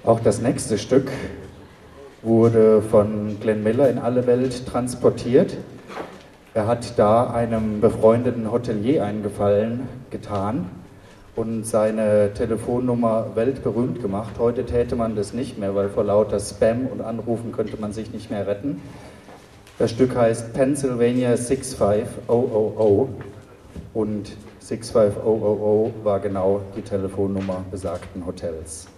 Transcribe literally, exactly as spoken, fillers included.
Auch das nächste Stück wurde von Glenn Miller in alle Welt transportiert. Er hat da einem befreundeten Hotelier einen Gefallen getan und seine Telefonnummer weltberühmt gemacht. Heute täte man das nicht mehr, weil vor lauter Spam und Anrufen könnte man sich nicht mehr retten. Das Stück heißt Pennsylvania six five thousand und six five thousand war genau die Telefonnummer besagten Hotels.